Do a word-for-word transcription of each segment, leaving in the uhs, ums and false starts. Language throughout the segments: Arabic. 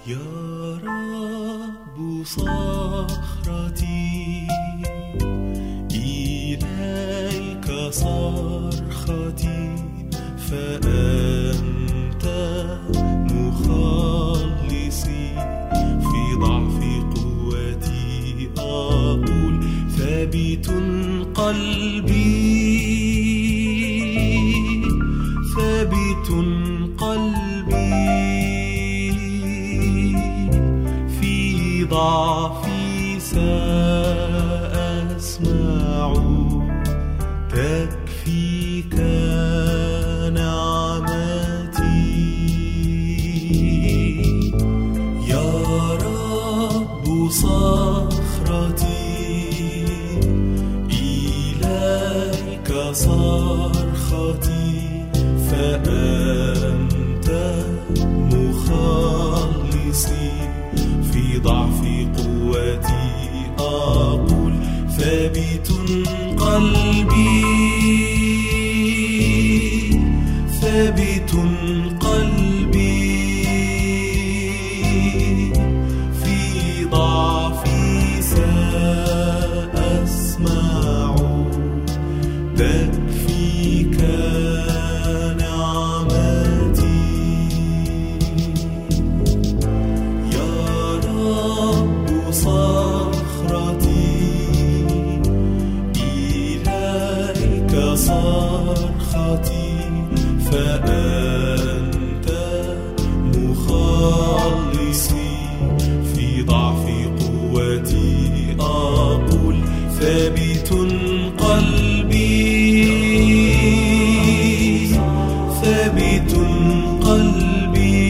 يا رب صخرتي إليك صرختي فأنت مخلصي في ضعف قوتي أقول ثابت قلبي ثابت قلبي في ضعفي سأسمع تكفيك نعمتي يا رب صخرتي إليك صرختي فأنت مخلصي في ضعف قوتي أقول ثابت قلبي ثابت قلبي في ضعفي سأسمع تكفيك نعمتي يا رب صخرتي إليك صرختي فأنت مخلصي في ضعف قوتي أقول ثابت قلبي ثابت قلبي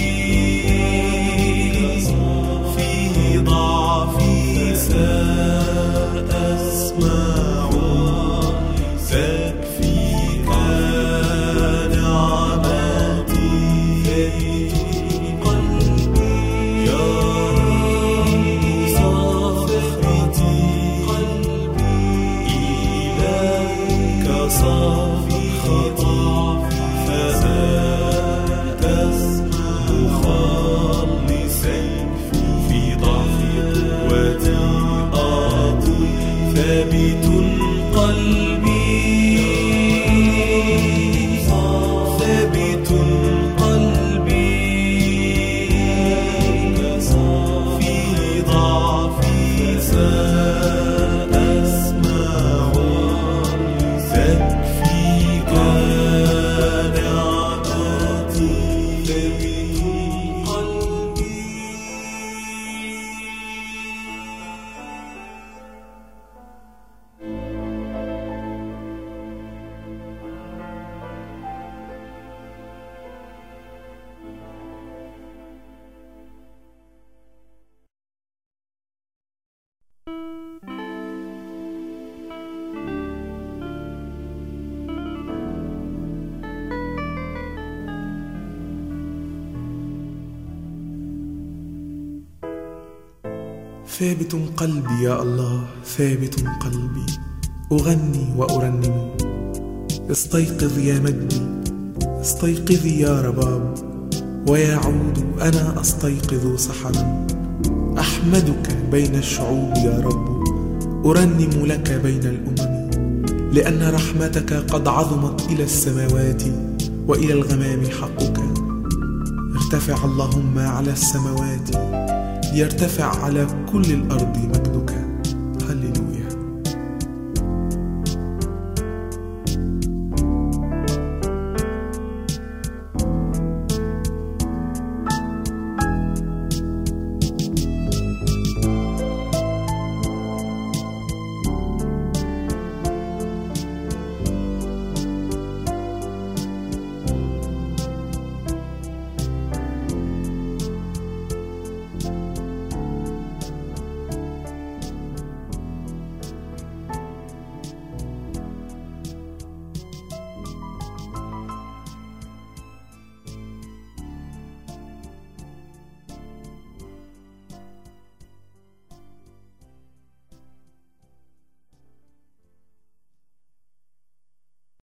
في ضعفي سأسمع تكفيك نعمتي قلبي يا رب صخرتي إليك صرختي فأنت مخلصي في ضعف قوتي أقول ثابت قلبي ثابت قلبي في ضعفي سأسمع تكفيك نعمتي قلبي ثابت قلبي يا الله ثابت قلبي أغني وأرنم استيقظ يا مجدي استيقظي يا رباب ويعود أنا أستيقظ سحرا أحمدك بين الشعوب يا رب أرنم لك بين الأمم لأن رحمتك قد عظمت إلى السماوات وإلى الغمام حقك ارتفع اللهم على السماوات ليرتفع على كل الأرض مجدك